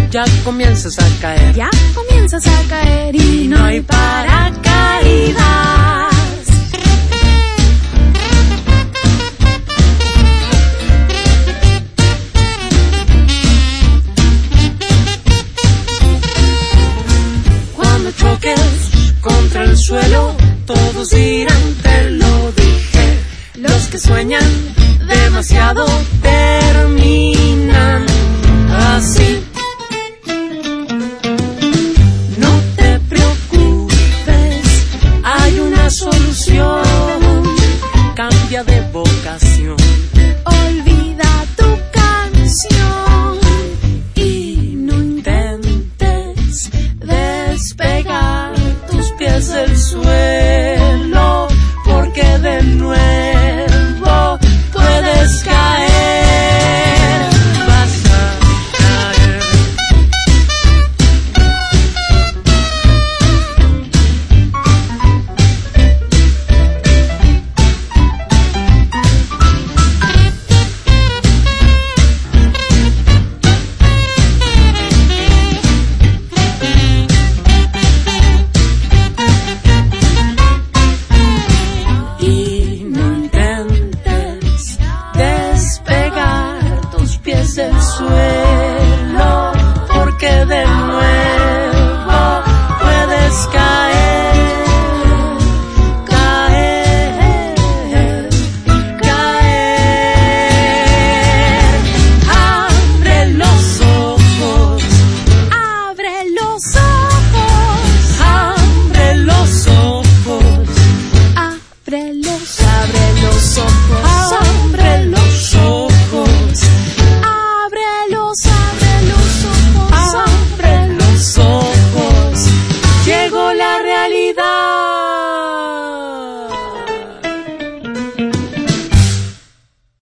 Ya comienzas a caer. Ya comienzas a caer y no hay paracaídas. Cuando choques contra el suelo, todos dirán, te lo dije. Los que sueñan demasiado terminan así. No te preocupes, hay una solución. Cambia de vocación. Olvida tu canción y no intentes despegar tus pies del suelo, porque de nuevo puedes caer. Vas a caer. Y no intentes despegar tus pies del suelo, porque de nuevo puedes caer, caer, caer. Abre los ojos, abre los ojos, abre los ojos, abre los ojos, abre los ojos, abre los ojos, abre los ojos. abre los ojos. Llegó la realidad.